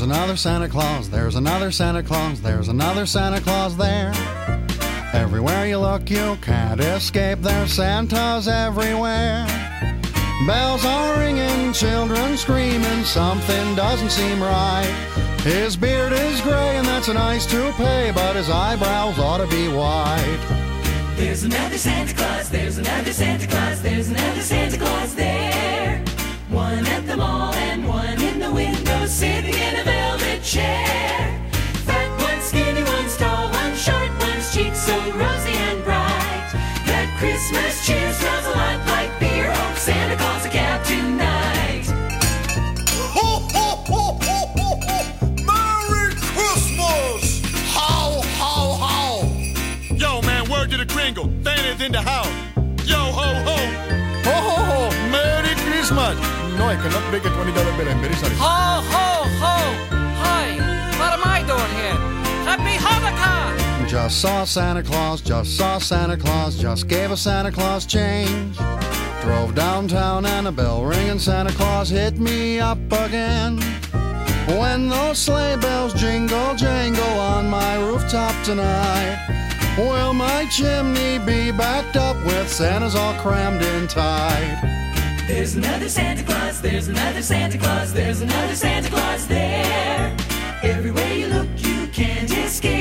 There's another Santa Claus, there's another Santa Claus, there's another Santa Claus there. Everywhere you look, you can't escape, there's Santas everywhere. Bells are ringing, children screaming, something doesn't seem right. His beard is gray and that's a nice toupee, but his eyebrows ought to be white. There's another Santa Claus, there's another Santa Claus, there's another Santa Claus there. One at the mall and one in the window, sitting in a velvet chair. Fat one, skinny, one's tall, one's short, one's cheeks so rosy and bright. That Christmas cheer smells a lot like beer. Hope Santa Claus a cab tonight. Ho, ho, ho, ho, ho, ho! Merry Christmas! How, how, how! Yo, man, word to the gringo. Santa's in the house. Yo, ho, ho. Ho, ho, ho! Merry Christmas! No, I cannot make a $20 bill. I'm very sorry. Ho, ho, ho! Hi, what am I doing here? Happy Hanukkah! Just saw Santa Claus, just saw Santa Claus, just gave a Santa Claus change. Drove downtown and a bell ringing, Santa Claus hit me up again. When those sleigh bells jingle, jangle on my rooftop tonight, will my chimney be backed up with Santas all crammed in tight? There's another Santa Claus, there's another Santa Claus, there's another Santa Claus there. Everywhere you look, you can't escape.